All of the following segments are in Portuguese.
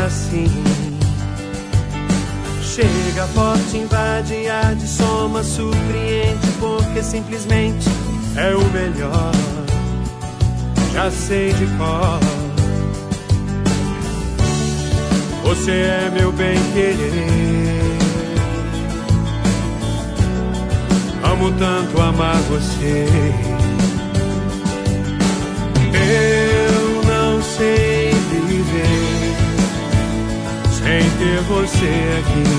assim. Chega forte, invade, arde, soma, surpreende, porque simplesmente é o melhor. Já sei de cor. Você é meu bem-querer. Amo tanto amar você. Eu não sei viver sem ter você aqui.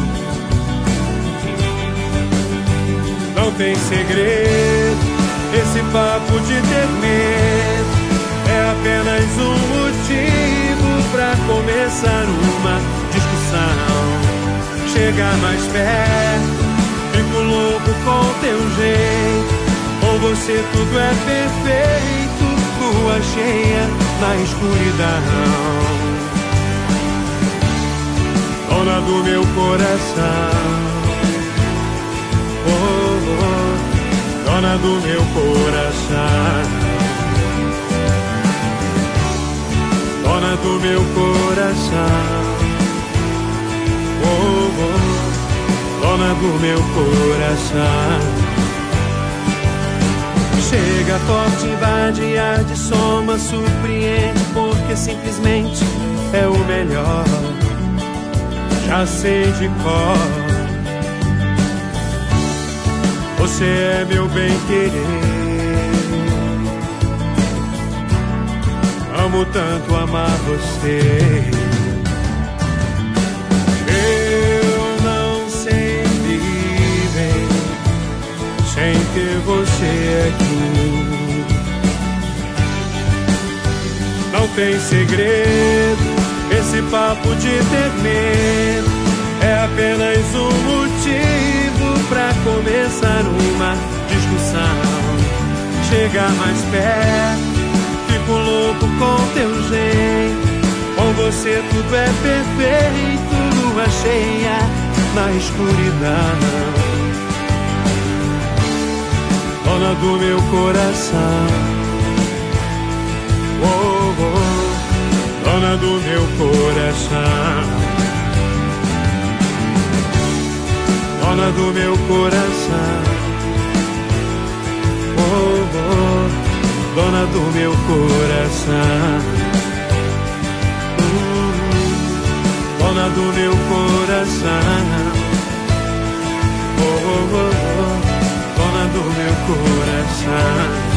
Não tem segredo esse papo de ter medo. É apenas um motivo pra começar uma discussão. Chegar mais perto, fico louco com teu jeito. Com você tudo é perfeito, lua cheia na escuridão. Dona do meu coração, oh, oh, dona do meu coração. Dona do meu coração, oh, oh, dona do meu coração. Chega forte, invade, arde, soma, surpreende, porque simplesmente é o melhor. Já sei de cor. Você é meu bem-querer. Amo tanto amar você. Eu não sei viver sem ter você aqui. Não tem segredo esse papo de ter medo. É apenas um motivo pra começar uma discussão. Chegar mais perto, fico louco com teu jeito. Com você tudo é perfeito, lua cheia na escuridão. Dona do meu coração, oh, oh, dona do meu coração. Dona do meu coração, oh, oh, dona do meu coração. Dona do meu coração, oh, oh, oh, dona do meu coração.